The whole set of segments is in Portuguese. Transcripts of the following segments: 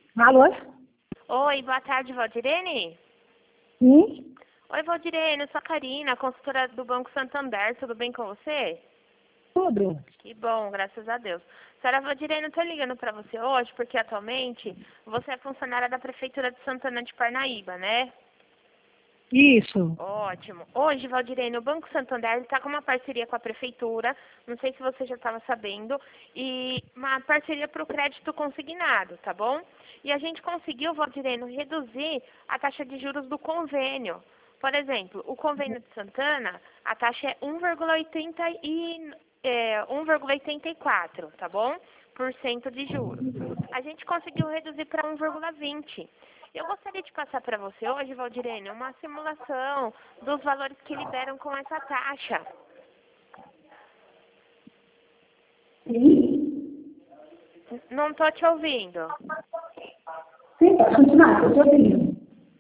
Alô? Oi, boa tarde, Valdirene. Sim? Oi, Valdirene, eu sou a Karina, consultora do Banco Santander. Tudo bem com você? Tudo. Que bom, graças a Deus. Senhora Valdirene, eu estou ligando para você hoje porque atualmente você é funcionária da Prefeitura de Santana de Parnaíba, né? Isso. Ótimo. Hoje, Valdirene, o Banco Santander está com uma parceria com a Prefeitura, não sei se você já estava sabendo, e uma parceria para o crédito consignado, tá bom? E a gente conseguiu, Valdirene, reduzir a taxa de juros do convênio. Por exemplo, o convênio de Santana, a taxa é 1,84, tá bom? Por cento de juros. A gente conseguiu reduzir para 1,20. Eu gostaria de passar para você hoje, Valdirene, uma simulação dos valores que liberam com essa taxa. Sim? Não estou te ouvindo. Sim, pode continuar, eu estou ouvindo.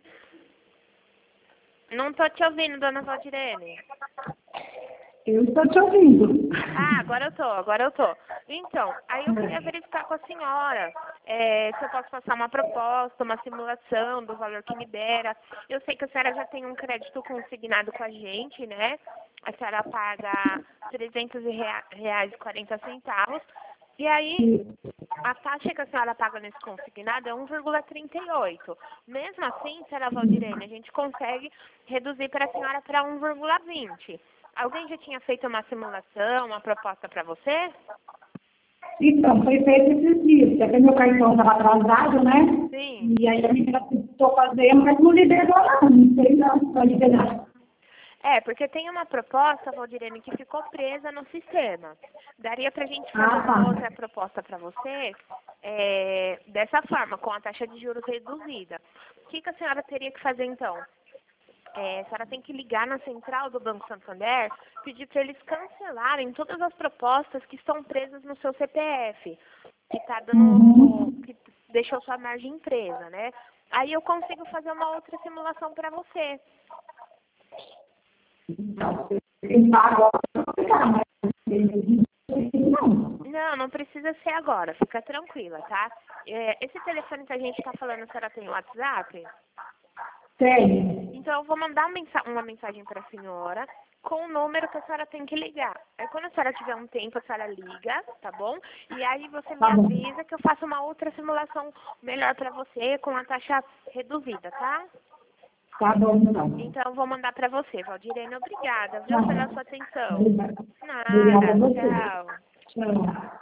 Não estou te ouvindo, dona Valdirene. Eu estou te ouvindo. Ah, agora eu tô. Então, aí eu queria verificar com a senhora se eu posso passar uma proposta, uma simulação do valor que libera. Eu sei que a senhora já tem um crédito consignado com a gente, né? A senhora paga R$ 300,40. E aí, a taxa que a senhora paga nesse consignado é 1,38. Mesmo assim, senhora Valdirene, a gente consegue reduzir para a senhora para 1,20. Alguém já tinha feito uma simulação, uma proposta para você? Então, foi feito esses dias, porque meu cartão estava atrasado, né? Sim. E aí a menina tentou fazer, mas não liberou não sei não, para liberar. É, porque tem uma proposta, Valdirene, que ficou presa no sistema. Daria para a gente fazer Ah, uma tá. outra proposta para você dessa forma, com a taxa de juros reduzida. O que a senhora teria que fazer então? A senhora tem que ligar na central do Banco Santander, pedir para eles cancelarem todas as propostas que estão presas no seu CPF, que está dando, que deixou sua margem presa, né? Aí eu consigo fazer uma outra simulação para você. Então, eu pago agora, mas não. Não precisa ser agora, fica tranquila, tá? Esse telefone que a gente está falando, a senhora tem o WhatsApp? Sério? Então eu vou mandar uma mensagem para a senhora com o número que a senhora tem que ligar. Aí quando a senhora tiver um tempo, a senhora liga, tá bom? E aí você me Tá bom. avisa que eu faço uma outra simulação melhor para você, com a taxa reduzida, tá? Tá bom, então. Então eu vou mandar para você, Valdirene. Obrigada, viu, Tá. pela sua atenção. Obrigada. Obrigada a Nada, você. tchau. Tchau.